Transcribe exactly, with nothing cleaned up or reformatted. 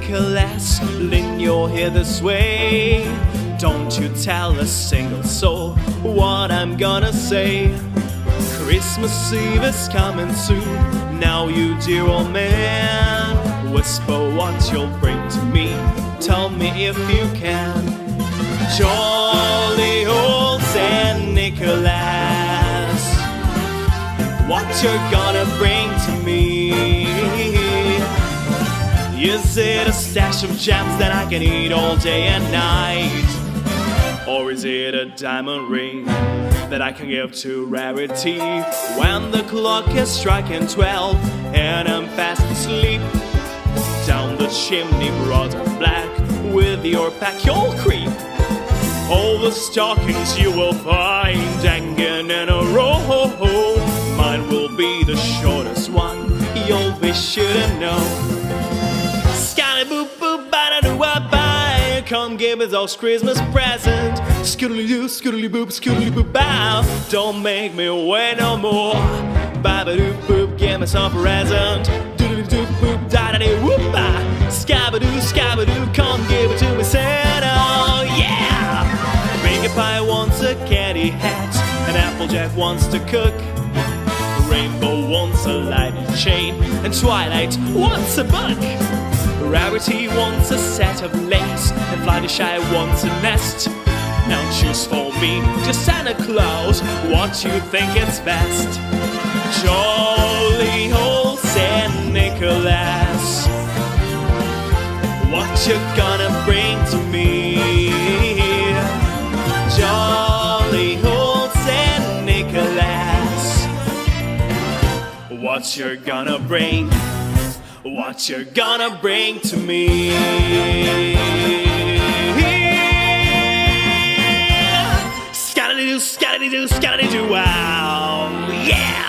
Nicholas, lend your ear this way. Don't you tell a single soul what I'm gonna say. Christmas Eve is coming soon. Now you dear old man, whisper what you'll bring to me. Tell me if you can. Jolly old Saint Nicholas, what you're gonna bring to me? Is it a stash of gems that I can eat all day and night? Or is it a diamond ring that I can give to Rarity when the clock is striking twelve and I'm fast asleep? Down the chimney, broad and black, with your pack you'll creep. All the stockings you will find hanging in a row. Mine will be the shortest one, you'll be sure to know. Boop boop, ba-da-doo-wah-bye, come give us all Christmas present. Skiddly-doo, skiddly-boop, skiddly-boop, bow. Don't make me wait no more. Ba-ba-doo-boop, give me some present. Doodly-doo-boop, da-da-dee-whoop-ah. Scabba-doo, scabba-doo, come give it to me, Santa, yeah! Pinkie Pie wants a candy hat, and Applejack wants to cook. Rainbow wants a lightning chain, and Twilight wants a book. Rarity wants a set of lace, and Fluttershy wants a nest. Now choose for me, just Santa Claus, what you think is best. Jolly old Saint Nicholas, what you gonna bring to me? Jolly old Saint Nicholas, what you're gonna bring? What you're gonna bring to me? Scatty-doo, scatty-doo, scatty-doo, wow, yeah!